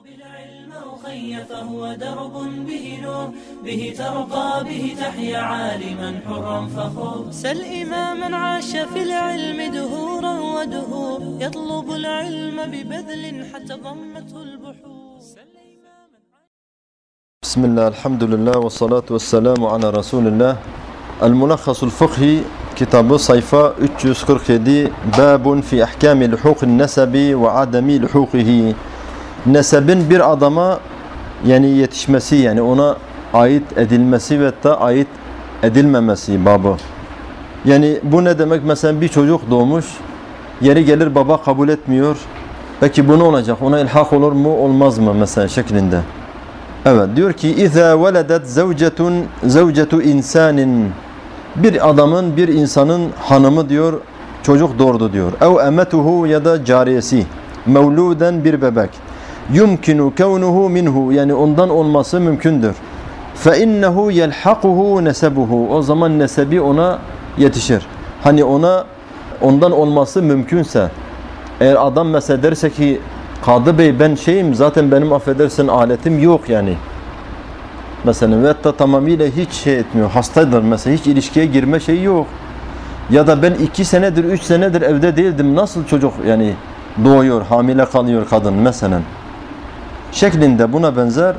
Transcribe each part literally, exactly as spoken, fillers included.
بالعلم أخي فهو درب به نور به ترقى به تحيا عالما حرا فخور سل إماما عاش في العلم دهورا ودهور يطلب العلم ببذل حتى ضمته البحور. بسم الله الحمد لله والصلاة والسلام على رسول الله. الملخص الفقهي كتاب sayfa üç yüz kırk yedi Babun fi ahkami luhuqin nesebi ve ademi luhuqihi. Nesebin bir adama yani yetişmesi, yani ona ait edilmesi ve da ait edilmemesi babı. Yani bu ne demek? Mesela bir çocuk doğmuş, yeri gelir baba kabul etmiyor. Peki bu ne olacak? Ona ilhak olur mu olmaz mı mesela şeklinde. Evet, diyor ki İza veledet zevcetun zevcetu insanin, bir adamın, bir insanın hanımı diyor çocuk doğurdu diyor. Ev emetuhu, ya da cariyesi, mevluden bir bebek. Yumkinu kevnuhu minhu, yani ondan olması mümkündür. Fe innehu yelhaquhu nesebuhu, o zaman nesebi ona yetişir. Hani ona ondan olması mümkünse, eğer adam mesela derse ki Kadı Bey ben şeyim, zaten benim affedersin aletim yok yani. Mesela ve hatta tamamıyla hiç şey etmiyor, hastaydır mesela, hiç ilişkiye girme şeyi yok. Ya da ben iki senedir, üç senedir evde değildim, nasıl çocuk yani doğuyor, hamile kalıyor kadın mesela. Şeklinde buna benzer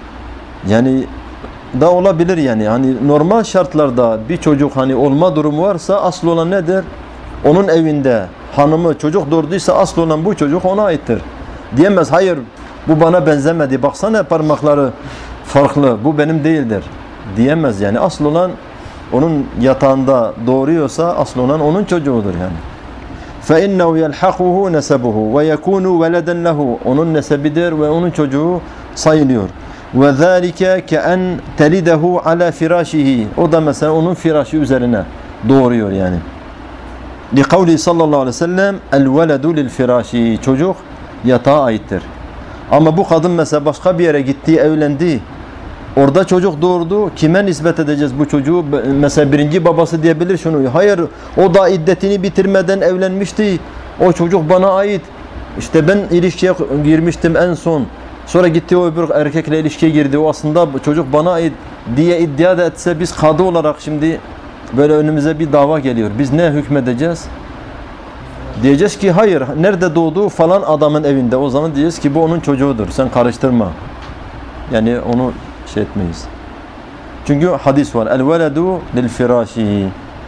yani da olabilir yani. Hani normal şartlarda bir çocuk hani olma durumu varsa asıl olan nedir? Onun evinde hanımı çocuk doğurduysa asıl olan bu çocuk ona aittir. Diyemez hayır bu bana benzemedi, baksana parmakları farklı, bu benim değildir diyemez yani. Asıl olan onun yatağında doğuruyorsa asıl olan onun çocuğudur yani. فَاِنَّهُ يَلْحَقُهُ نَسَبُهُ وَيَكُونُ وَلَدًا لَهُ, onun nesebidir ve onun çocuğu sayılıyor. وَذَٰلِكَ كَاَنْ تَلِدَهُ عَلَى فِرَاشِهِ, o da mesela onun firaşı üzerine doğuruyor yani. لِقَوْلِ sallallahu aleyhi ve sellem الْوَلَدُ لِلْفِرَاشِ, çocuk yatağa aittir. Ama bu kadın mesela başka bir yere gitti, evlendi, orada çocuk doğurdu, kime nispet edeceğiz bu çocuğu? Mesela birinci babası diyebilir şunu, hayır o da iddetini bitirmeden evlenmişti, o çocuk bana ait, işte ben ilişkiye girmiştim en son, sonra gitti o öbür erkekle ilişkiye girdi, o aslında çocuk bana ait diye iddia da etse, biz kadı olarak şimdi böyle önümüze bir dava geliyor, biz ne hükmedeceğiz? Diyeceğiz ki hayır, nerede doğdu? Falan adamın evinde. O zaman diyeceğiz ki bu onun çocuğudur, sen karıştırma. Yani onu şey etmeyiz. Çünkü hadis var. El veledu lil firashi.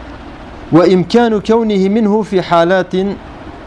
Ve imkanu kevnihi minhu fi halatin,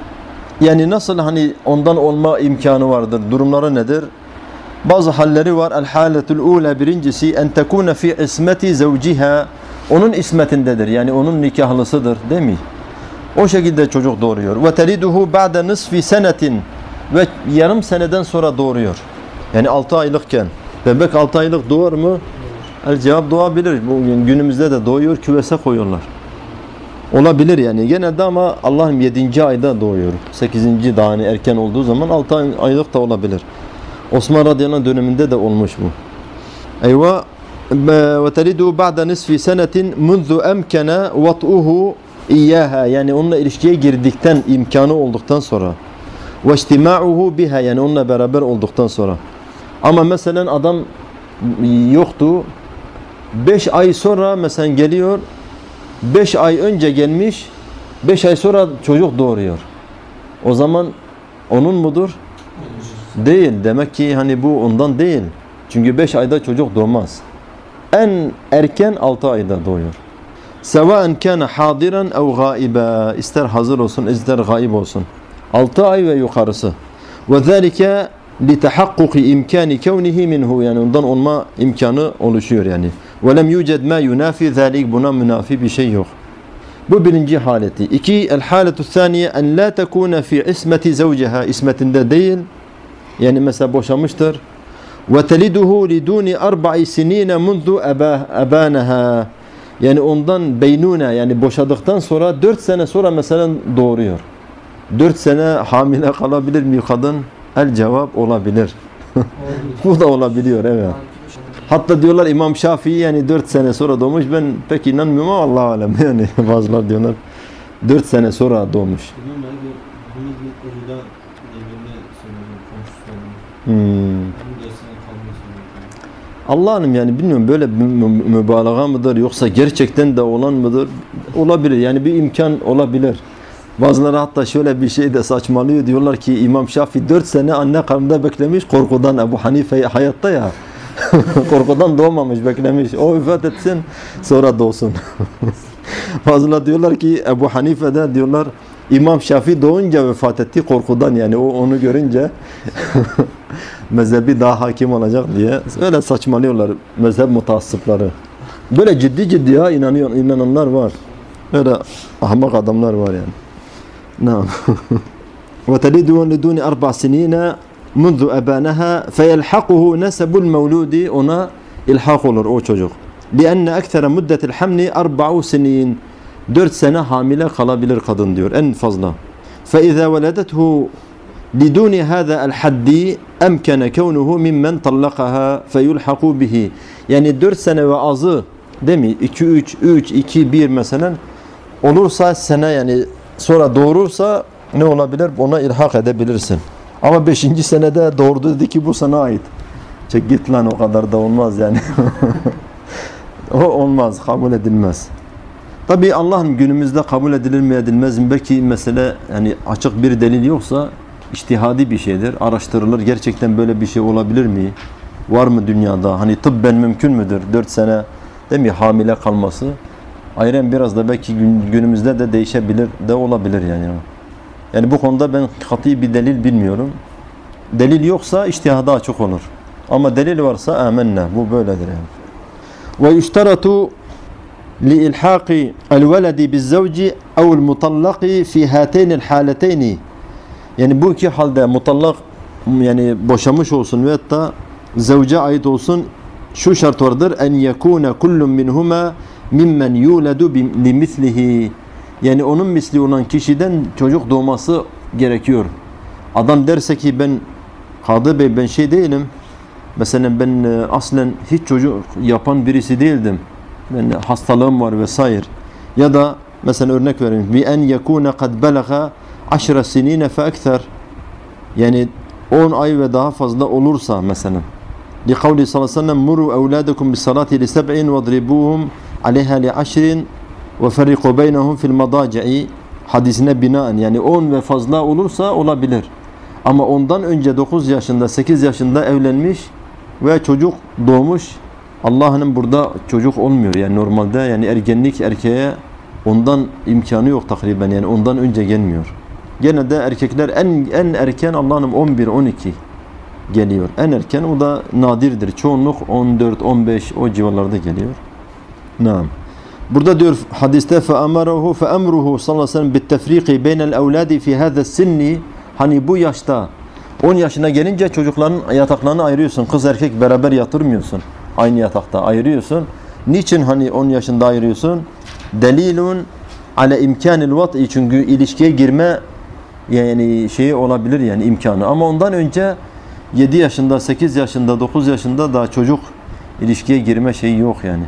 yani nasıl hani ondan olma imkanı vardır? Durumları nedir? Bazı halleri var. El haletul ula, birincisi en tekune fi ismeti zevciha, onun ismetindedir. Yani onun nikahlısıdır, değil mi? O şekilde çocuk doğuruyor. Ve teliduhu ba'de nisfi senetin, ve yarım seneden sonra doğuruyor. Yani altı aylıkken. Bebek altı aylık doğar mı? El cevap doğabilir. Bugün günümüzde de doğuyor, küvese koyuyorlar. Olabilir yani genelde, ama Allah'ım yedinci ayda doğuyor. sekizinci daha hani erken olduğu zaman altı aylık da olabilir. Osman radıyallahu anh döneminde de olmuş bu. Eyvah. Ve teliduhu ba'de nisfi senetin munzu emkene vat'uhu İyyaha, yani onunla ilişkiye girdikten, imkanı olduktan sonra. Ve istima'uhu biha, yani onunla beraber olduktan sonra. Ama mesela adam yoktu, beş ay sonra mesela geliyor, beş ay önce gelmiş, beş ay sonra çocuk doğuruyor. O zaman onun mudur? Değil. Demek ki hani bu ondan değil. Çünkü beş ayda çocuk doğmaz. En erken altı ayda doğuyor. Sevaen kana hadiran ev gaiba, ister hazır olsun ister gaib olsun. altı ay ve yukarısı. Ve zalika li tahakkuki imkani kevnihi minhu, yani ondan olma imkanı oluşuyor yani. Ve lem yuced ma yunafi zalik, buna münafi bir şey yok. Bu birinci haleti. İki, el haletu thaniye en la tekune fi ismeti zevciha, ismetinde değil. Yani mesela boşamıştır. Ve teliduhu liduni arba'i sinine mundu abanaha. Yani ondan beynune, yani boşadıktan sonra dört sene sonra mesela doğuruyor. dört sene hamile kalabilir mi kadın? El cevap olabilir. Bu da olabiliyor, evet. Hatta diyorlar İmam Şafii yani dört sene sonra doğmuş. Ben pek inanmıyorum ama Allahu alem yani bazılar diyorlar dört sene sonra doğmuş. Hmm. Allah'ım yani bilmiyorum böyle bir mübalağa mıdır yoksa gerçekten de olan mıdır? Olabilir yani bir imkan olabilir. Bazıları hatta şöyle bir şey de saçmalıyor diyorlar ki İmam Şafii dört sene anne karnında beklemiş korkudan. Ebu Hanife hayatta ya korkudan doğmamış beklemiş. O vefat etsin sonra doğsun. Bazıları diyorlar ki Ebu Hanife de diyorlar İmam Şafii doğunca vefat etti korkudan yani o onu görünce mezhebi daha hakim olacak diye öyle saçmalıyorlar mezhep mutaassıpları. Böyle ciddi ciddi ya inanıyor, inananlar var. Öyle ahmak adamlar var yani. Naam. Ve telidu liduni arba sinina munzu ebanaha feyelhaquhu nesebul mevludi ona ilhak olur o çocuk. Lianne ektere muddetil hamli arba'u sinin dört sene hamile kalabilir kadın diyor en fazla. Feiza veledethu liduni hâzâ el haddi emkene kevnuhu mimmen tallakaha feyulhaku bihi. Yani dört sene ve azı değil mi? iki üç üç iki bir mesela olursa sene yani sonra doğurursa ne olabilir? Ona ilhak edebilirsin. Ama beşinci senede doğurdu dedi ki bu sana ait. Çek git lan o kadar da olmaz yani. O olmaz, kabul edilmez. Tabii Allah'ın günümüzde kabul edilir mi edilmez mi? Belki mesele yani açık bir delil yoksa içtihadi bir şeydir. Araştırılır. Gerçekten böyle bir şey olabilir mi? Var mı dünyada? Hani tıbben mümkün müdür? dört sene değil mi hamile kalması? Ayrıca biraz da belki günümüzde de değişebilir de olabilir yani. Yani bu konuda ben kat'i bir delil bilmiyorum. Delil yoksa içtihada açık olur. Ama delil varsa amenna. Bu böyledir yani. Ve yüşteratu li ilhaqi el veledi biz zavci ev'l mutallaqi fi hateynil haleteyni. Yani bu iki halde mutallak yani boşamış olsun ve hatta zavca ait olsun şu şart vardır en yekune kullun minhuma mimmen yuledu limislihi. Yani onun misli olan kişiden çocuk doğması gerekiyor. Adam derse ki ben Kadı Bey ben şey değilim. Mesela ben aslen hiç çocuk yapan birisi değildim. Ben hastalığım var vesaire. Ya da mesela örnek vereyim. Bi en yekune kad belaga aşra sinine fe ekser. Yani on ay ve daha fazla olursa mesela. Li kavli sallallahu aleyhi ve sellem muru evladakum bis salati li seb'in ve dribuhum aleyha li aşrin ve ferriku beynehum fil madaci'i hadisine binaen yani on ve fazla olursa olabilir. Ama ondan önce dokuz yaşında sekiz yaşında evlenmiş ve çocuk doğmuş. Allah'ın burada çocuk olmuyor yani normalde yani ergenlik erkeğe ondan imkanı yok takriben yani ondan önce gelmiyor. Gene de erkekler en en erken Allah'ın on bir on iki geliyor. En erken o da nadirdir. Çoğunluk on dört on beş o civarlarda geliyor. Naam. Burada diyor hadiste fe amaruhu fe emruhu sallallahu aleyhi ve sellem bit tefriki beynel evladi fi hâzâ sinni. Hani bu yaşta on yaşına gelince çocukların yataklarını ayırıyorsun. Kız erkek beraber yatırmıyorsun. Aynı yatakta ayırıyorsun. Niçin hani on yaşında ayırıyorsun? Delilun ale imkanil vat'i çünkü ilişkiye girme yani şeyi olabilir yani imkanı. Ama ondan önce yedi yaşında, sekiz yaşında, dokuz yaşında da çocuk ilişkiye girme şeyi yok yani.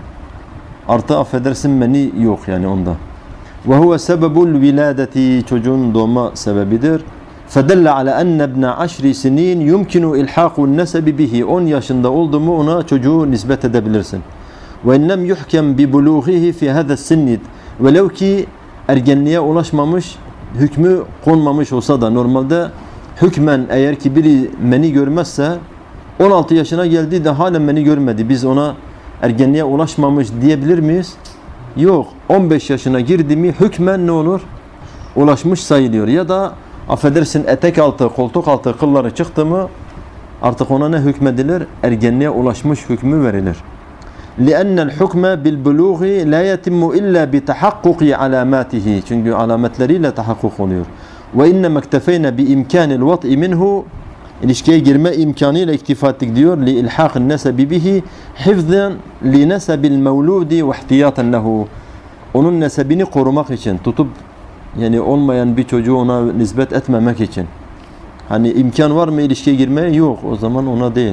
Artı affedersin meni yok yani onda. Ve huve sebebul viladeti çocuğun doğma sebebidir. Fedelle ala enne ibne aşri sinin yumkinu ilhaqun nesebi bihi on yaşında oldu mu ona çocuğu nispet edebilirsin. Ve innem yuhkem bi buluğihi fi hâzâ sinnid velev ki ergenliğe ulaşmamış hükmü konmamış olsa da normalde hükmen eğer ki biri meni görmezse on altı yaşına geldi de halen meni görmedi. Biz ona ergenliğe ulaşmamış diyebilir miyiz? Yok. on beş yaşına girdi mi hükmen ne olur? Ulaşmış sayılıyor. Ya da affedersin etek altı, koltuk altı kılları çıktı mı artık ona ne hükmedilir? Ergenliğe ulaşmış hükmü verilir. لِأَنَّ الْحُكْمَ بِالْبُلُوغِ لَا يَتِمُّ إِلَّا بِتَحَقُّقِ عَلَامَاتِهِ çünkü alametleriyle tahakkuk oluyor. وَاِنَّمَا اكْتَفَيْنَ بِاِمْكَانِ الْوَطْءِ مِنْهُ ilişkiye girme imkanıyla iktifa ettik diyor. لِإِلْحَاقِ النَّسَبِ بِهِ حِفْظًا لِنَسَبِ الْمَوْلُودِ وَاحْتِيَاطًا لَهُ onun nesebini korumak için tutup yani olmayan bir çocuğu ona nispet etmemek için. Hani imkan var mı ilişkiye girmeye? Yok. O zaman ona değil.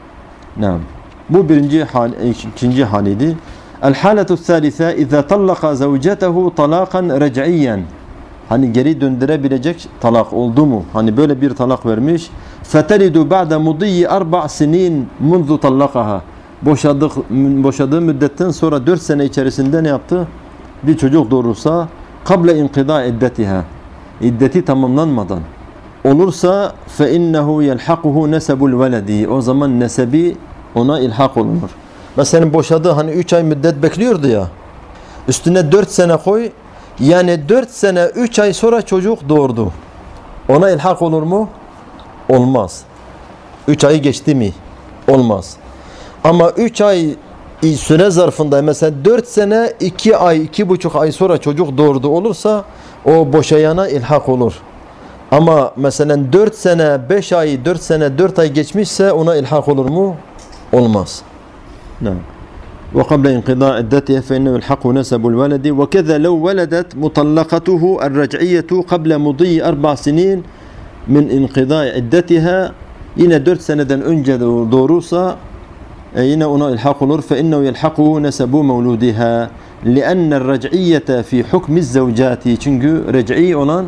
Naam. Bu birinci hal, ikinci haliydi. El-hâletu thâlithâ izâ tallaka zavcetehu talâkan rec'iyyen hani geri döndürebilecek talak oldu mu? Hani böyle bir talak vermiş. فَتَلِدُ بَعْدَ مُضِيِّ أَرْبَعْ سِنِينَ مُنْذُ طَلَّقَهَا Boşadık, boşadığı müddetten sonra dört sene içerisinde ne yaptı? Bir çocuk doğurursa قَبْلَ اِنْقِضَاءِ اِدَّتِهَا İddeti tamamlanmadan olursa فَاِنَّهُ يَلْحَقُهُ نَسَبُ الْوَلَدِ O zaman nesebi ona ilhak olunur. Mesela boşadığı hani üç ay müddet bekliyordu ya. Üstüne dört sene koy. Yani dört sene üç ay sonra çocuk doğurdu. Ona ilhak olur mu? Olmaz. üç ayı geçti mi? Olmaz. Ama üç ay süre zarfında mesela dört sene iki ay, iki buçuk ay sonra çocuk doğurdu olursa o boşayana ilhak olur. Ama mesela dört sene, beş ay, dört sene, dört ay geçmişse ona ilhak olur mu? Olmaz. Ne? وقبل انقضاء عدتها فإنه يلحق نسب الولد وكذا لو ولدت مطلقته الرجعية قبل مضي أربع سنين من انقضاء عدتها yine dört seneden önce doğurursa yine ona ilhak olur فإنه يلحقه نسب مولودها لأن الرجعية في حكم الزوجات çünkü rec'i olan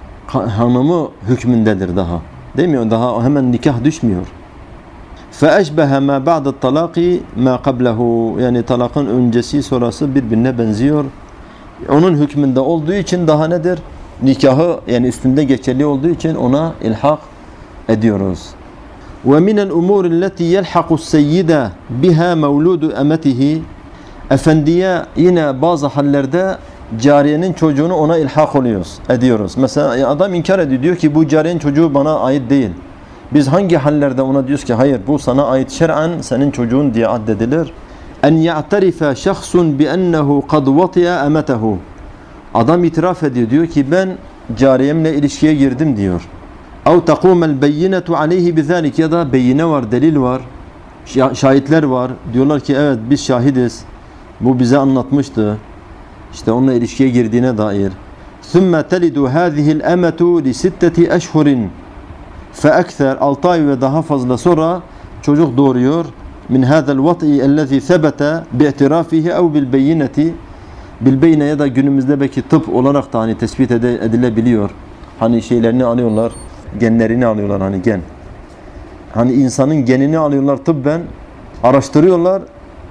hanımı hükmündedir daha. Değil mi? Daha hemen nikah düşmüyor. فَاَشْبَهَ مَا بَعْدَ الطَّلَاقِ مَا قَبْلَهُ Yani talakın öncesi sonrası birbirine benziyor. Onun hükmünde olduğu için daha nedir? Nikahı yani üstünde geçerli olduğu için ona ilhak ediyoruz. وَمِنَ الْاُمُورِ الَّتِي يَلْحَقُ السَّيِّدَ بِهَا مَوْلُودُ اَمَتِهِ Efendiye yine bazı hallerde cariyenin çocuğunu ona ilhak oluyoruz, ediyoruz. Mesela adam inkar ediyor, diyor ki bu cariyenin çocuğu bana ait değil. Biz hangi hallerde ona diyoruz ki hayır bu sana ait şer'an senin çocuğun diye addedilir. En ya'tarife şahsun bi ennehu kad vatiya emetehu. Adam itiraf ediyor, diyor ki ben cariyemle ilişkiye girdim diyor. Ev takumel beyinetu aleyhi bizalik ya da beyine var, delil var, şahitler var. Diyorlar ki evet biz şahidiz. Bu bize anlatmıştı. İşte onunla ilişkiye girdiğine dair. Thumma telidu hâzihil emetu li sitteti eşhurin. فأكثر altı ay ve daha fazla sonra çocuk doğuruyor. Min hâzel vat'i ellezî sebete bi'tirâfihi ev bil beyineti bil beyne ya da günümüzde belki tıp olarak da hani tespit edilebiliyor. Hani şeylerini alıyorlar, genlerini alıyorlar hani gen. Hani insanın genini alıyorlar tıbben, araştırıyorlar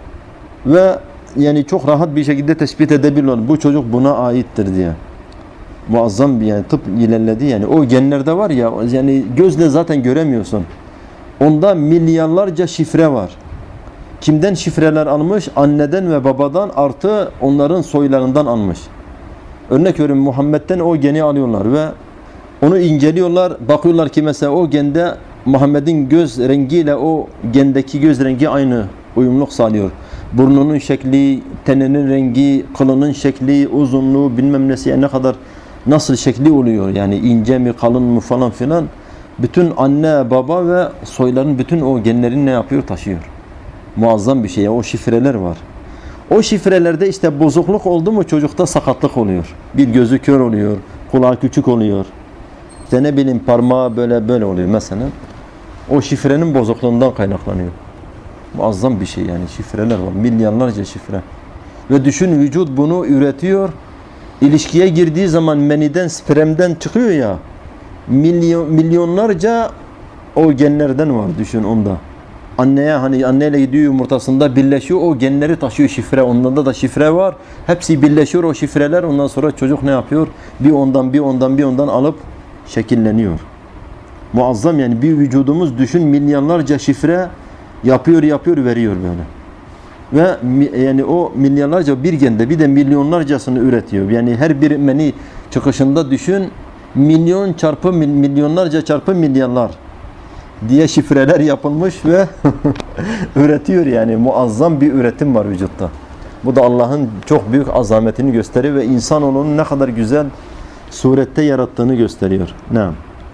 ve yani çok rahat bir şekilde tespit edebiliyorlar. Bu çocuk buna aittir diye. Muazzam bir yani tıp ilerledi yani o genlerde var ya yani gözle zaten göremiyorsun. Onda milyarlarca şifre var. Kimden şifreler almış? Anneden ve babadan artı onların soylarından almış. Örnek veriyorum Muhammed'den o geni alıyorlar ve onu inceliyorlar. Bakıyorlar ki mesela o gende Muhammed'in göz rengiyle o gendeki göz rengi aynı uyumluk sağlıyor. Burnunun şekli, teninin rengi, kılının şekli, uzunluğu bilmem nesi yani ne kadar nasıl şekli oluyor yani ince mi kalın mı falan filan bütün anne baba ve soyların bütün o genlerini ne yapıyor taşıyor. Muazzam bir şey ya o şifreler var. O şifrelerde işte bozukluk oldu mu çocukta sakatlık oluyor. Bir gözü kör oluyor, kulağı küçük oluyor. İşte ne bileyim parmağı böyle böyle oluyor mesela. O şifrenin bozukluğundan kaynaklanıyor. Muazzam bir şey yani şifreler var milyarlarca şifre. Ve düşün vücut bunu üretiyor. İlişkiye girdiği zaman meniden, spermden çıkıyor ya milyon, milyonlarca o genlerden var düşün onda. Anneye hani anneyle gidiyor yumurtasında birleşiyor o genleri taşıyor şifre onlarda da şifre var. Hepsi birleşiyor o şifreler ondan sonra çocuk ne yapıyor? Bir ondan bir ondan bir ondan alıp şekilleniyor. Muazzam yani bir vücudumuz düşün milyonlarca şifre yapıyor yapıyor veriyor böyle. Ve yani o milyarlarca bir gende bir de milyonlarcasını üretiyor. Yani her bir meni çıkışında düşün milyon çarpı milyonlarca çarpı milyarlar diye şifreler yapılmış ve üretiyor yani muazzam bir üretim var vücutta. Bu da Allah'ın çok büyük azametini gösteriyor ve insanoğlunun ne kadar güzel surette yarattığını gösteriyor. Naam.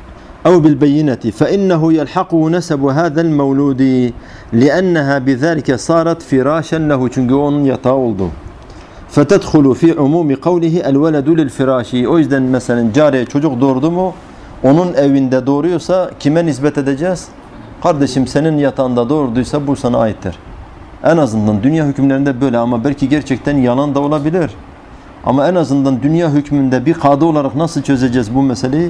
أو بالبينة فإنه يلحقه نسب هذا المولود لأنها بذلك صارت فراشا له çünkü onun yatağı oldu. فتدخل في عموم قوله الولد للفراش o yüzden mesela cariye çocuk doğurdu mu onun evinde doğuruyorsa kime nispet edeceğiz? Kardeşim senin yatağında doğurduysa bu sana aittir. En azından dünya hükümlerinde böyle ama belki gerçekten yalan da olabilir. Ama en azından dünya hükmünde bir kadı olarak nasıl çözeceğiz bu meseleyi?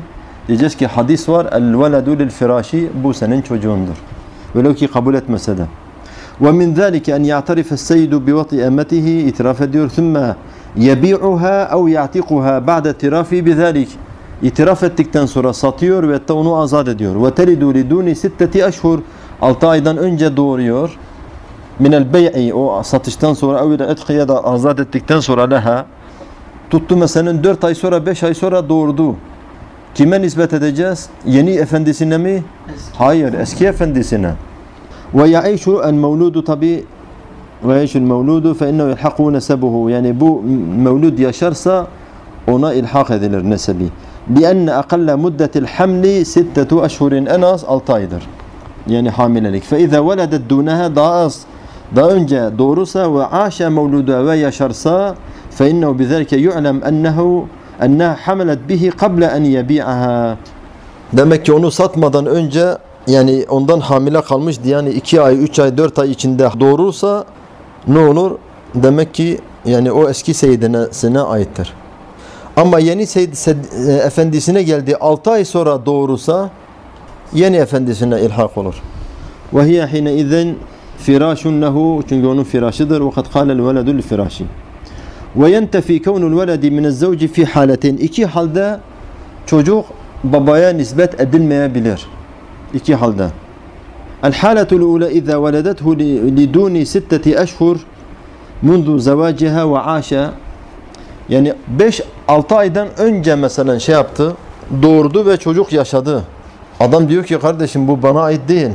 Diyeceğiz ki hadis var. El veledu lil firaşi, bu senin çocuğundur. Velev ki kabul etmese de. Ve min zâlike en ya'tarife seyyidu bi vati emmetihi, itiraf ediyor. Thumma yebi'uha ev ya'tikuha ba'de itirafi bi zâlik. İtiraf ettikten sonra satıyor ve hatta onu azat ediyor. Ve telidu liduni sitteti eşhur, altı aydan önce doğuruyor. Minel bey'i, o satıştan sonra ev ile etkiye da azat ettikten sonra leha. Tuttu mesela dört ay sonra, beş ay sonra doğurdu. Kime nispet edeceğiz? Yeni efendisine mi? Eski. Hayır, eski efendisine. Ve ya'işu en mevludu tabi ve ya'işul mevludu fe innehu yelhaku nesebuhu. Yani bu mevlud yaşarsa ona ilhak edilir nesebi. Lianne akalla muddetil hamli sittetu eşhurin, en az altı aydır. Yani hamilelik. Fe izâ veledet dûneha, daha az, daha önce doğurursa ve aşa mevluda, ve yaşarsa fe innehu bizâlike yu'lem ennehu enneha hamilet bihi qabla en yebi'aha. Demek ki onu satmadan önce, yani ondan hamile kalmış diye, yani iki ay, üç ay, dört ay içinde doğurursa ne olur? Demek ki yani o eski seyyidine aittir. Ama yeni seyyid, efendisine geldi, altı ay sonra doğurursa yeni efendisine ilhak olur. Ve hiye hine izen firâşun lehu, çünkü onun firâşıdır. Ve kad kâlel veledul firâşi. Ve yentefi kevnul veledi minezzevci fi haletin. İki halde çocuk babaya nispet edilmeyebilir. İki halde. El haletul ula izâ veledethu lidûni sitteti eşhur mundu zevaciha ve aşa. Yani beş altı aydan önce mesela şey yaptı, doğurdu ve çocuk yaşadı. Adam diyor ki kardeşim bu bana ait değil.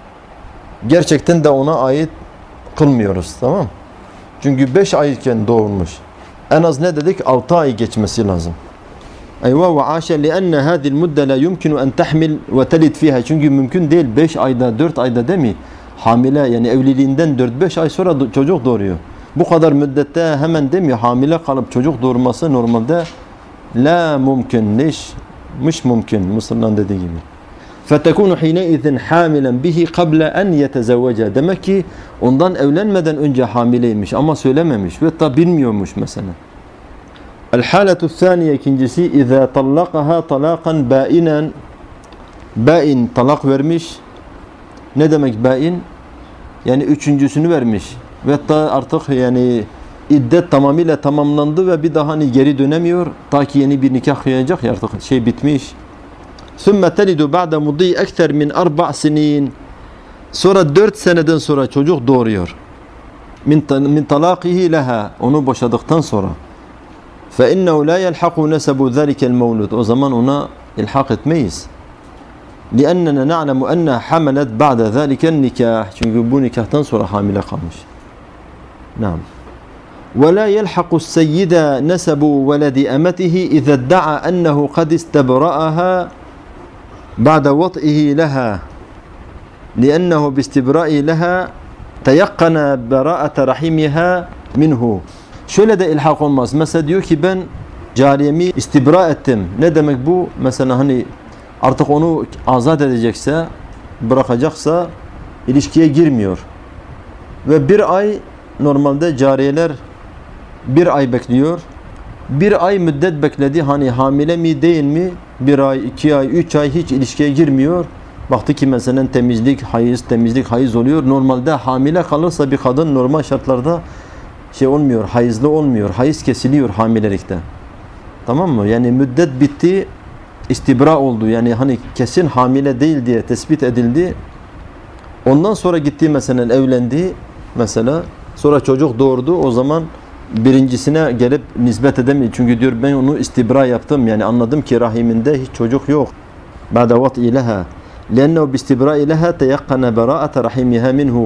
Gerçekten de ona ait kılmıyoruz, tamam? Çünkü beş ayken doğurmuş. En az ne dedik? altı ay geçmesi lazım. Eyvah ve aşe lienne hadil mudde la yumkinu en tahmil ve telid fiha. Çünkü mümkün değil beş ayda, dört ayda değil mi? Hamile, yani evliliğinden dört beş ay sonra çocuk doğuruyor. Bu kadar müddette hemen değil mi? Hamile kalıp çocuk doğurması normalde la mümkün, neş, mış mümkün. Mısır'dan dediği gibi. فَتَكُونُ حِينَئِذٍ حَامِلًا بِهِ قَبْلَ اَنْ يَتَزَوَّجَ. Demek ki ondan evlenmeden önce hamileymiş ama söylememiş ve da bilmiyormuş mesela. El-hâletu thâniye, ikincisi, اِذَا طَلَّقَهَا طَلَاقًا بَائِنًا. Bain, talak vermiş. Ne demek bain? Yani üçüncüsünü vermiş. Ve da artık yani iddet tamamıyla tamamlandı ve bir daha hani geri dönemiyor. Ta ki yeni bir nikah kıyacak ya, artık şey bitmiş. ثُمَّ تَلِدُ بَعْدَ مُضِيْ اَكْثَرْ مِنْ أَرْبَعْ سِنِينَ. Sonra dört seneden sonra çocuk doğuruyor. min min talaqihi leha, onu boşadıktan sonra. فَاِنَّهُ لَا يَلْحَقُ نَسَبُ ذَلِكَ الْمَوْلُدِ. O zaman ona ilhak etmeyiz. لِأَنَّنَا نَعْلَمُ أَنَّا حَمَلَتْ بَعْدَ ذَلِكَ النِّكَاحِ. Çünkü bu nikahtan sonra hamile kalmış. Naam. وَلَا يَلْحَقُ السَّيِّدَ نَسَبُ وَلَدِ أَمَتِهِ إِذَا ادَّعَى أَنَّهُ قَدْ اسْتَبْرَأَهَا بَعْدَ وَطْئِهِ لَهَا لِأَنَّهُ بِاسْتِبْرَائِهِ لَهَا تَيَقَّنَ بَرَاءَةَ رَحِمِهَا مِنْهُ. Şöyle de ilhak olmaz. Mesela diyor ki ben cariyemi istibra ettim. Ne demek bu? Mesela hani artık onu azat edecekse, bırakacaksa ilişkiye girmiyor. Ve bir ay, normalde cariyeler bir ay bekliyor. Bir ay müddet bekledi. Hani hamile mi değil mi? Bir ay, iki ay, üç ay hiç ilişkiye girmiyor. Baktı ki mesela temizlik, hayız, temizlik, hayız oluyor. Normalde hamile kalırsa bir kadın normal şartlarda şey olmuyor, hayızlı olmuyor. Hayız kesiliyor hamilelikte. Tamam mı? Yani müddet bitti, istibra oldu. Yani hani kesin hamile değil diye tespit edildi. Ondan sonra gitti mesela, evlendi mesela. Sonra çocuk doğurdu. O zaman birincisine gelip nispet edemiyor. Çünkü diyor ben onu istibra yaptım. Yani anladım ki rahiminde hiç çocuk yok. Ba'da vat'i leha. لأنه باستبراء لها تيقن براءة رحمها منه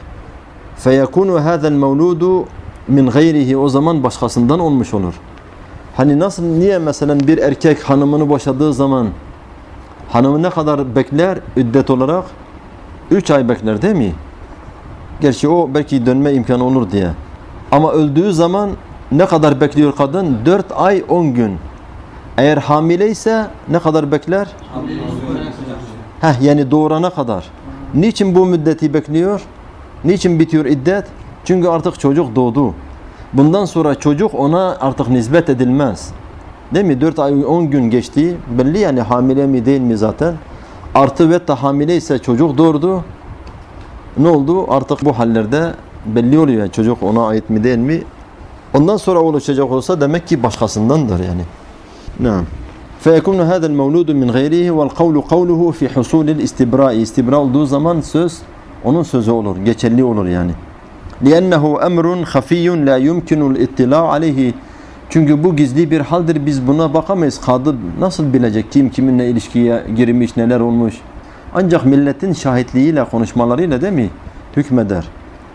فيكون هذا المولود min gayrihi. O zaman başkasından olmuş olur. Hani nasıl, niye mesela bir erkek hanımını boşadığı zaman hanımı ne kadar bekler iddet olarak? üç ay bekler değil mi? Gerçi o belki dönme imkanı olur diye. Ama öldüğü zaman ne kadar bekliyor kadın? dört ay on gün. Eğer hamileyse ne kadar bekler? Heh, yani doğurana kadar. Niçin bu müddeti bekliyor? Niçin bitiyor iddet? Çünkü artık çocuk doğdu. Bundan sonra çocuk ona artık nispet edilmez. Değil mi? dört ay on gün geçti. Belli yani hamile mi değil mi zaten. Artı ve da hamile ise çocuk doğurdu. Ne oldu? Artık bu hallerde belli oluyor yani çocuk ona ait mi değil mi? Ondan sonra oluşacak olsa demek ki başkasındandır yani. Naam. فَيَكُنُ هَذَا الْمَوْلُودُ مِنْ غَيْرِهِ وَالْقَوْلُ قَوْلُهُ فِي حُصُولِ الْاِسْتِبْرَاءِ İstibra olduğu zaman söz onun sözü olur, geçerli olur yani. لِأَنَّهُ أَمْرٌ خَفِيٌّ لَا يُمْكِنُ الْاِطِّلَاءُ عَلَيْهِ Çünkü bu gizli bir haldir, biz buna bakamayız. Kadı nasıl bilecek kim kiminle ilişkiye girmiş, neler olmuş? Ancak milletin şahitliğiyle, konuşmalarıyla değil mi? Hükmeder.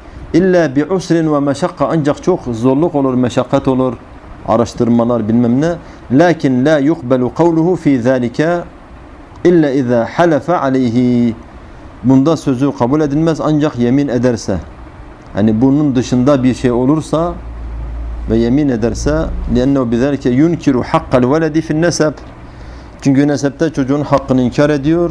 İlla bi usrin ve meşakka ancak çok zorluk olur, meşakkat olur, araştırmalar bilmem ne. Lakin la yuqbalu kavluhu fi zalika illa iza halafa aleyhi. Bunda sözü kabul edilmez ancak yemin ederse. Yani bunun dışında bir şey olursa ve yemin ederse لأنه بذلك ينكر حق الولد في النسب. Çünkü nesepte çocuğun hakkını inkar ediyor.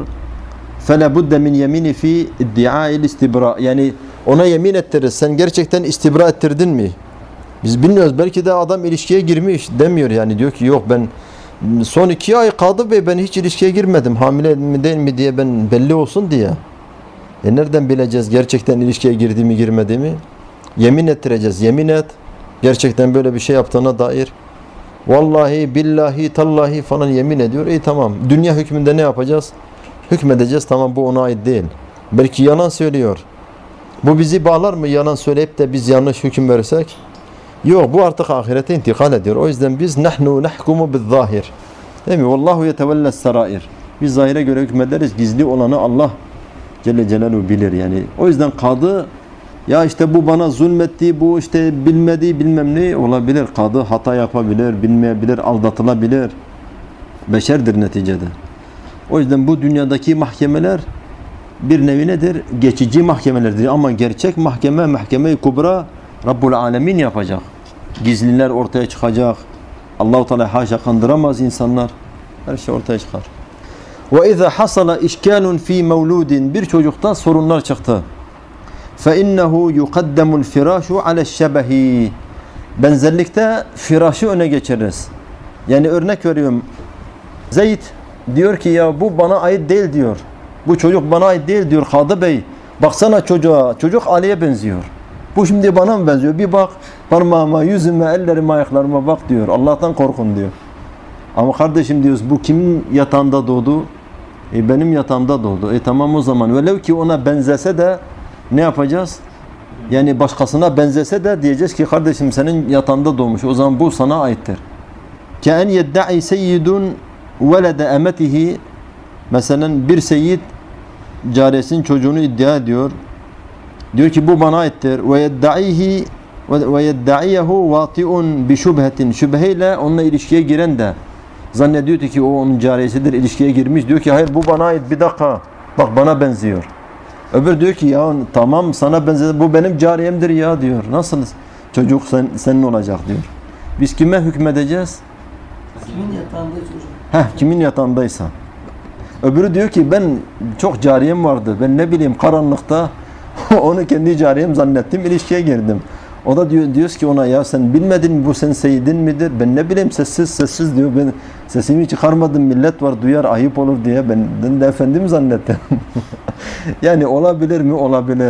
فلا بد من يمين في ادعاء الاستبراء. Yani ona yemin ettirir. Sen gerçekten istibra ettirdin mi? Biz bilmiyoruz. Belki de adam ilişkiye girmiş demiyor yani. Diyor ki yok ben son iki ay Kadı Bey ben hiç ilişkiye girmedim. Hamile mi değil mi diye ben belli olsun diye. E nereden bileceğiz gerçekten ilişkiye girdi mi girmedi mi? Yemin ettireceğiz. Yemin et. Gerçekten böyle bir şey yaptığına dair. Vallahi, billahi, tallahi falan yemin ediyor. İyi tamam. Dünya hükmünde ne yapacağız? Hükmedeceğiz. Tamam bu ona ait değil. Belki yalan söylüyor. Bu bizi bağlar mı yalan söyleyip de biz yanlış hüküm verirsek? Yok bu artık ahirete intikal ediyor. O yüzden biz nahnu nahkumu bizzahir. Değil mi? Vallahu yetevelles sarair. Biz zahire göre hükmederiz. Gizli olanı Allah Celle Celaluhu bilir yani. O yüzden kadı ya işte bu bana zulmetti, bu işte bilmedi bilmem ne olabilir. Kadı hata yapabilir, bilmeyebilir, aldatılabilir. Beşerdir neticede. O yüzden bu dünyadaki mahkemeler bir nevi nedir? Geçici mahkemelerdir. Ama gerçek mahkeme, mahkeme-i kubra Rabbul Alemin yapacak. Gizliler ortaya çıkacak. Allah-u Teala haşa kandıramaz insanlar. Her şey ortaya çıkar. Ve izâ hasala işkâlun fî mevlûdin bir çocukta sorunlar çıktı. فَاِنَّهُ يُقَدَّمُ الْفِرَاشُ عَلَى الشَّبَهِ Benzerlikte firaşı öne geçiririz. Yani örnek veriyorum. Zeyd diyor ki ya bu bana ait değil diyor. Bu çocuk bana ait değil diyor Kadı Bey. Baksana çocuğa. Çocuk Ali'ye benziyor. Bu şimdi bana mı benziyor? Bir bak parmağıma, yüzüme, ellerime, ayaklarıma bak diyor. Allah'tan korkun diyor. Ama kardeşim diyoruz bu kimin yatağında doğdu? E benim yatağımda doğdu. E tamam o zaman. Velev ki ona benzese de ne yapacağız? Yani başkasına benzese de diyeceğiz ki kardeşim senin yatağında doğmuş. O zaman bu sana aittir. Kâen yedda'i seyyidun velede emetihi mesela bir seyyid caresinin çocuğunu iddia ediyor. Diyor ki bu bana aittir. Ve yedda'ihi ve yedda'iyehu vati'un bi şubhetin. Şüpheyle onunla ilişkiye giren de zannediyor ki o onun cariyesidir, ilişkiye girmiş. Diyor ki hayır bu bana ait bir dakika. Bak bana benziyor. Öbür diyor ki ya tamam sana benzer bu benim cariyemdir ya diyor. Nasıl çocuk sen, senin olacak diyor. Biz kime hükmedeceğiz? Kimin yatağında çocuk? Heh, kimin yatağındaysa. Öbürü diyor ki ben çok cariyem vardı. Ben ne bileyim karanlıkta onu kendi cariyem zannettim, ilişkiye girdim. O da diyor diyoruz ki ona ya sen bilmedin mi bu senin seyyidin midir? Ben ne bileyim sessiz sessiz diyor. Ben sesimi çıkarmadım millet var duyar ayıp olur diye ben, ben de efendim zannettim. Yani olabilir mi? Olabilir.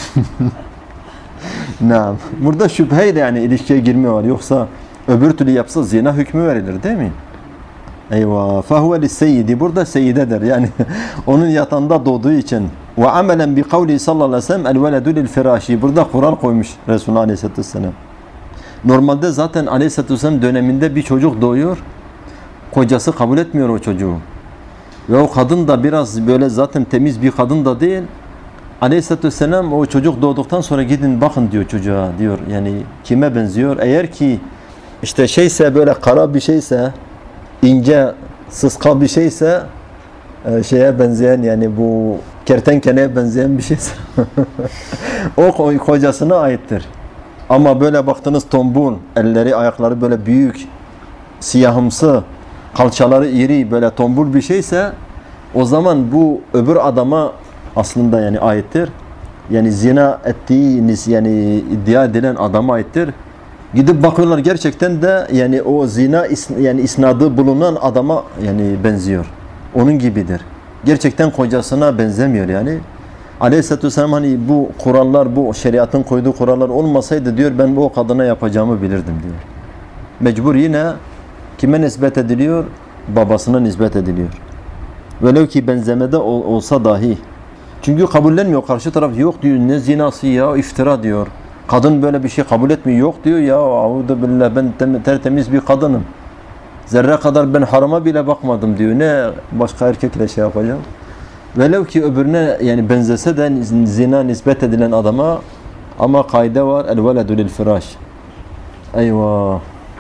Naam. Burada şüpheyle yani ilişkiye girme var. Yoksa öbür türlü yapsa zina hükmü verilir değil mi? Eyvah. Fehuve lisseyyidi. Burada seyyidedir. Yani onun yatağında doğduğu için. Ve amelen bi kavli sallallahu aleyhi ve sellem el veledu lil firaşi. Burada kural koymuş Resulullah aleyhisselatü vesselam. Normalde zaten aleyhisselatü vesselam döneminde bir çocuk doğuyor. Kocası kabul etmiyor o çocuğu. Ve o kadın da biraz böyle zaten temiz bir kadın da değil. Aleyhisselatü vesselam o çocuk doğduktan sonra gidin bakın diyor çocuğa diyor. Yani kime benziyor? Eğer ki işte şeyse böyle kara bir şeyse ince sıska bir şeyse şeye benzeyen yani bu kertenkeleye benzeyen bir şeyse o kocasına aittir. Ama böyle baktınız tombul, elleri ayakları böyle büyük, siyahımsı, kalçaları iri böyle tombul bir şeyse o zaman bu öbür adama aslında yani aittir. Yani zina ettiğiniz yani iddia edilen adama aittir. Gidip bakıyorlar gerçekten de yani o zina is, yani isnadı bulunan adama yani benziyor. Onun gibidir. Gerçekten kocasına benzemiyor yani. Aleyhisselatü Vesselam hani bu kurallar, bu şeriatın koyduğu kurallar olmasaydı diyor ben bu o kadına yapacağımı bilirdim diyor. Mecbur yine kime nispet ediliyor? Babasına nispet ediliyor. Velev ki benzemede ol, olsa dahi. Çünkü kabullenmiyor. Karşı taraf yok diyor. Ne zinası ya, iftira diyor. Kadın böyle bir şey kabul etmiyor. Yok diyor ya. Auzu billah ben tem, tertemiz bir kadınım. Zerre kadar ben harama bile bakmadım diyor. Ne başka erkekle şey yapacağım. Velev ki öbürüne yani benzese de zina nispet edilen adama ama kaide var. El veledu lil firaş. Eyvah.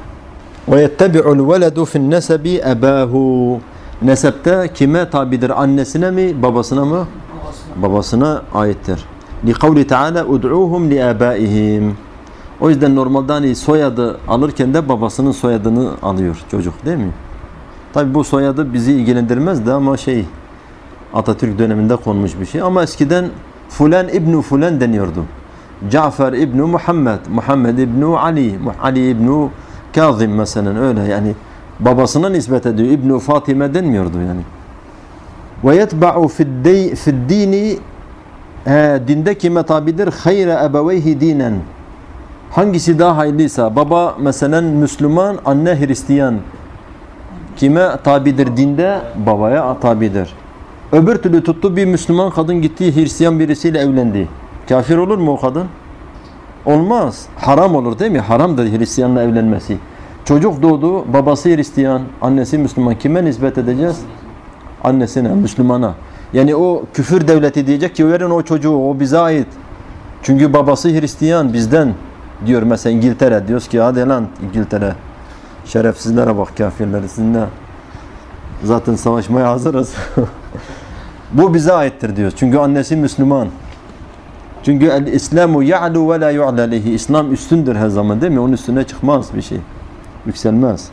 Ve yettebi'ul veledu fin nesebi ebahu. Nesepte kime tabidir? Annesine mi, babasına mı? Babasına, babasına aittir. Li kavli Teala ud'uhum li abaihim. O yüzden normalde hani soyadı alırken de babasının soyadını alıyor çocuk değil mi? Tabi bu soyadı bizi ilgilendirmez de ama şey Atatürk döneminde konmuş bir şey. Ama eskiden Fulan İbnu Fulan deniyordu. Cafer İbnu Muhammed, Muhammed İbnu Ali, Ali İbnu Kazım mesela öyle yani babasına nispet ediyor. İbnu Fatime denmiyordu yani. Ve yetba'u fi'd-dini dinde kime tabidir? Hayra ebeveyhi dinen. Hangisi daha hayırlıysa baba mesela Müslüman, anne Hristiyan. Kime tabidir dinde? Babaya tabidir. Öbür türlü tuttu bir Müslüman kadın gitti Hristiyan birisiyle evlendi. Kafir olur mu o kadın? Olmaz. Haram olur değil mi? Haramdır Hristiyanla evlenmesi. Çocuk doğdu, babası Hristiyan, annesi Müslüman. Kime nispet edeceğiz? Annesine, Müslümana. Yani o küfür devleti diyecek ki verin o çocuğu, o bize ait. Çünkü babası Hristiyan, bizden diyor mesela İngiltere. Diyoruz ki hadi lan İngiltere. Şerefsizlere bak kafirleri sizinle. Zaten savaşmaya hazırız. Bu bize aittir diyor. Çünkü annesi Müslüman. Çünkü el-İslamu ya'lu ve la yu'la aleyhi. İslam üstündür her zaman değil mi? Onun üstüne çıkmaz bir şey. Yükselmez.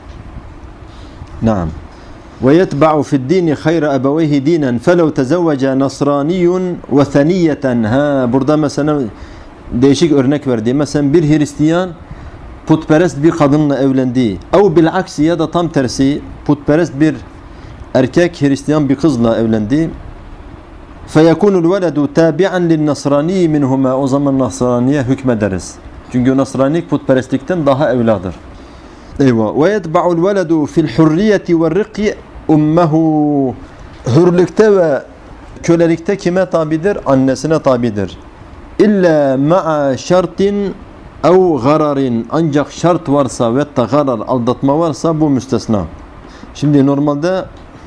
Naam. Ve yetba'u fi'd-dini hayra ebeveyhi dinen felev tezevvece nasraniyun ve thaniyeten. Ha burada mesela değişik örnek verdi. Mesela bir Hristiyan putperest bir kadınla evlendi. Ev bil aksi ya da tam tersi putperest bir erkek Hristiyan bir kızla evlendi. Feyekunul veledu tabi'an lin nasrani minhuma. O zaman Nasraniye hükmederiz. Çünkü Nasranilik putperestlikten daha evladır. Eyvah. Ve yetba'ul veledu fil hurriyeti ve rık'i ummehu. Hürlükte ve kölelikte kime tabidir? Annesine tabidir. İlla ma'a şartin ev gararin. Ancak şart varsa ve da garar, aldatma varsa bu müstesna. Şimdi normalde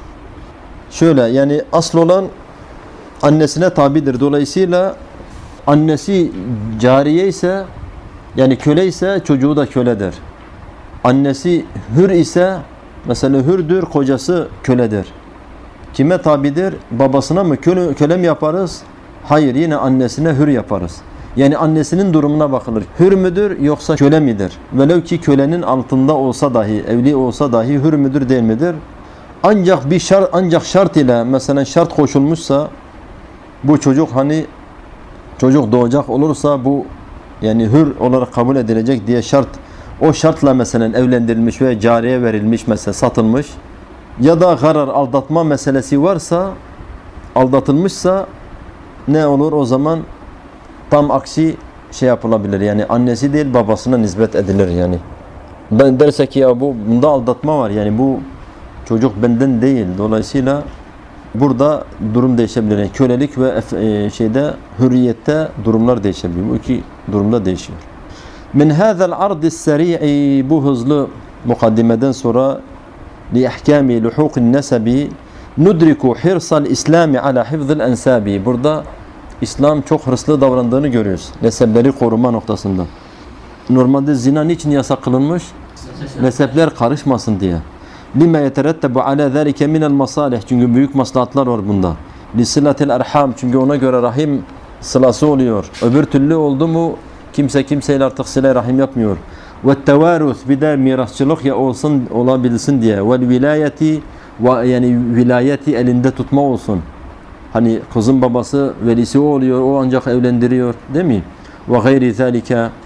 şöyle yani asıl olan annesine tabidir. Dolayısıyla annesi cariye ise yani köle ise çocuğu da köledir. Annesi hür ise mesela hürdür, kocası köledir. Kime tabidir? Babasına mı köle, köle mi yaparız? Hayır, yine annesine hür yaparız. Yani annesinin durumuna bakılır. Hür müdür yoksa köle midir? Velev ki kölenin altında olsa dahi, evli olsa dahi hür müdür değil midir? Ancak bir şart, ancak şart ile mesela şart koşulmuşsa bu çocuk hani çocuk doğacak olursa bu yani hür olarak kabul edilecek diye şart, o şartla mesela evlendirilmiş ve cariye verilmiş mesela satılmış ya da garar aldatma meselesi varsa aldatılmışsa ne olur o zaman tam aksi şey yapılabilir yani annesi değil babasına nispet edilir yani. Ben derse ki ya bu bunda aldatma var yani bu çocuk benden değil dolayısıyla burada durum değişebilir. Yani kölelik ve şeyde hürriyette durumlar değişebilir. Bu iki durumda değişiyor. Min hâzel ardis seri'i bu hızlı mukaddimeden sonra li ihkâmi luhûkin nesebi nudriku hirsal İslami ala hifzil ensabi. Burada İslam çok hırslı davrandığını görüyoruz. Nesepleri koruma noktasında. Normalde zina niçin yasak kılınmış? Nesepler karışmasın diye. Lima yeterettebu ala zalike minel masalih. Çünkü büyük maslahatlar var bunda. Li silatil erham. Çünkü ona göre rahim sılası oluyor. Öbür türlü oldu mu kimse kimseyle artık sile rahim yapmıyor. Ve tevarus bir de mirasçılık ya olsun olabilsin diye. Ve vilayeti ve yani vilayeti elinde tutma olsun. Hani kızın babası velisi o oluyor. O ancak evlendiriyor değil mi? Ve gayri zalike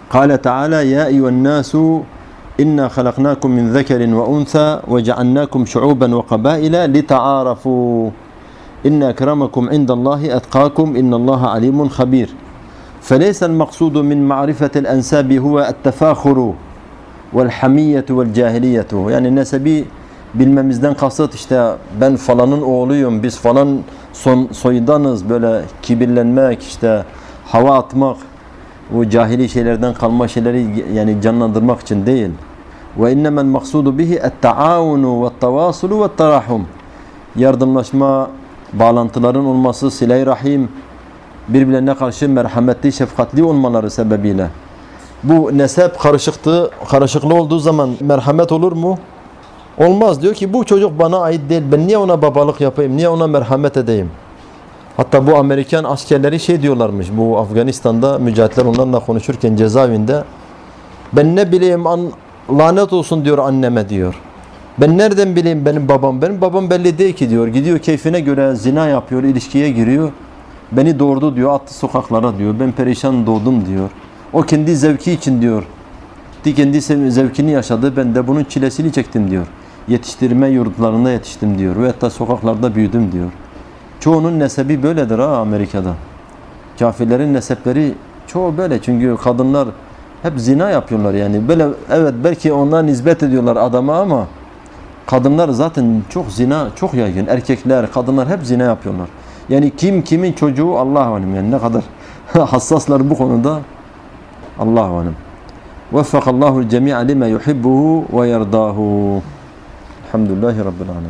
قال تعالى يا أيها الناس إنا خلقناكم من ذكر وأنثى وجعلناكم شعوبا وقبائل لتعارفوا إن أكرمكم عند الله أتقاكم إن الله عليم خبير. فليس المقصود من معرفة الأنساب هو التفاخر والحمية والcahiliye. Yani nesebi bilmemizden kasıt işte ben falanın oğluyum, biz falan son, soydanız, böyle kibirlenmek, işte hava atmak, o cahili şeylerden kalma şeyleri yani canlandırmak için değil. Ve innemel maksudu bihi et-taavunu ve't-tavasulu ve't-tarahum. Yardımlaşma, bağlantıların olması, sile-i rahim, birbirlerine karşı merhametli, şefkatli olmaları sebebiyle. Bu nesep karışıktı, karışıklı olduğu zaman merhamet olur mu? Olmaz. Diyor ki bu çocuk bana ait değil. Ben niye ona babalık yapayım? Niye ona merhamet edeyim? Hatta bu Amerikan askerleri şey diyorlarmış. Bu Afganistan'da mücahitler onlarla konuşurken cezaevinde. Ben ne bileyim an, lanet olsun diyor anneme diyor. Ben nereden bileyim benim babam? Benim babam belli değil ki diyor. Gidiyor keyfine göre zina yapıyor, ilişkiye giriyor. Beni doğurdu diyor, attı sokaklara diyor. Ben perişan doğdum diyor. O kendi zevki için diyor. Kendi zevkini yaşadı. Ben de bunun çilesini çektim diyor. Yetiştirme yurtlarında yetiştim diyor. Ve hatta sokaklarda büyüdüm diyor. Çoğunun nesebi böyledir ha Amerika'da. Kafirlerin nesepleri çoğu böyle. Çünkü kadınlar hep zina yapıyorlar yani. Böyle evet belki onlar nispet ediyorlar adama ama kadınlar zaten çok zina çok yaygın. Erkekler, kadınlar hep zina yapıyorlar. Yani kim kimin çocuğu Allahu alem yani ne kadar hassaslar bu konuda Allahu alem. Veffakallahu cemi'a lima yuhibbuhu ve yerdahu. Elhamdülillahi rabbil alamin.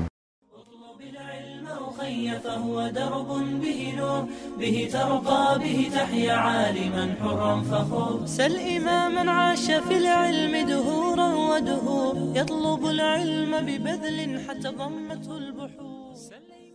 فهو درب به نور به ترقى به تحيا عالما حرا فخور سل إماما عاش في العلم دهورا ودهور يطلب العلم ببذل حتى ضمته البحور